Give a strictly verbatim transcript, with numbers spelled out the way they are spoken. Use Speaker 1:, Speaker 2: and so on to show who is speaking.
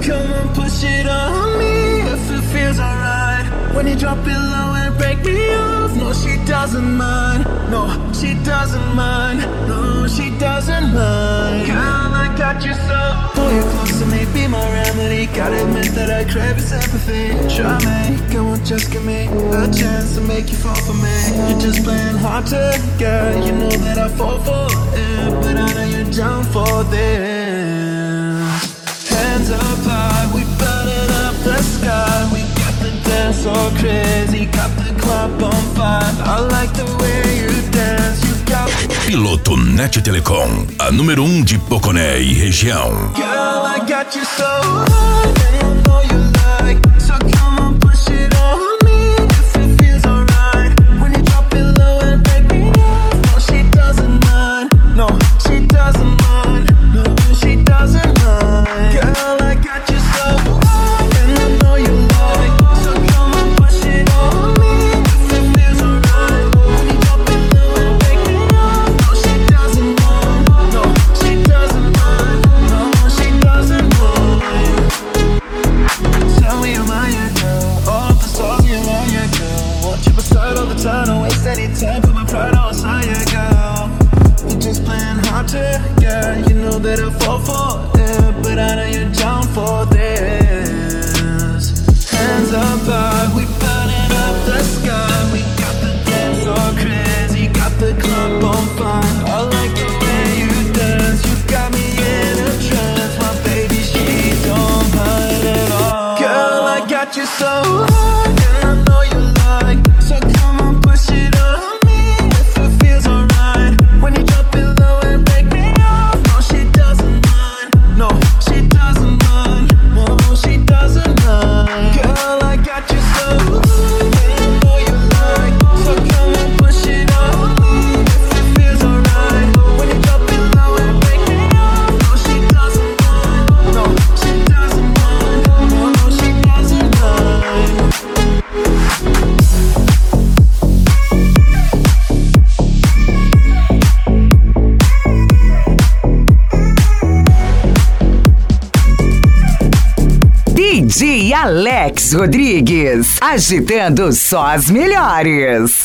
Speaker 1: come on, push it on me if it feels alright. When you drop it low and break me off, no, she doesn't mind. No, she doesn't mind. No, she doesn't mind. Girl, I got you so. Pull you close to me, be my remedy. Gotta admit that I crave your sympathy. Try me, come on, just give me a chance to make you fall for me. You're just playing hard to get. You know that I fall for it, but I know you're down for this. Hands up high, we burning up the sky. We got the dance all crazy, got the club on fire. I like the way you dance, you got.
Speaker 2: Piloto Net Telecom, a número um de Poconé e região.
Speaker 1: Girl, I got you so high, and I know you like. So come on, push it on me if it feels alright. When you drop it low and break me off, no, she doesn't mind. No, she doesn't mind. No, she doesn't mind. Girl, I got you so high, and I know you like. So come on, push it on me if it feels alright. When you drop it low and break me off, no, she doesn't mind. No, she doesn't mind. No, she doesn't mind. Tell me am I your girl? All of the stars, you're on your girl. Want you beside all the time, don't waste any time. Put my pride outside your girl. We're just playing hard to get. You know that I fall for it, but I know you're down for this. Hands up high, we burning up the sky. We got the dance all crazy, got the club on fire. I like the way you dance, you got me in a trance. My baby, she don't hide at all. Girl, I got you so high, and I know you like. So come on, push it on me if it feels alright. When you drop it low and break me off, no, she doesn't mind. No, she doesn't mind. No, she doesn't mind. Girl, I got you so high, and I know you like. So come on, push it on me if it feels alright. When you drop it low and break me off, no, she doesn't mind. No, she doesn't mind. No, she doesn't mind.
Speaker 3: D J Alex Rodrigues, agitando só as melhores.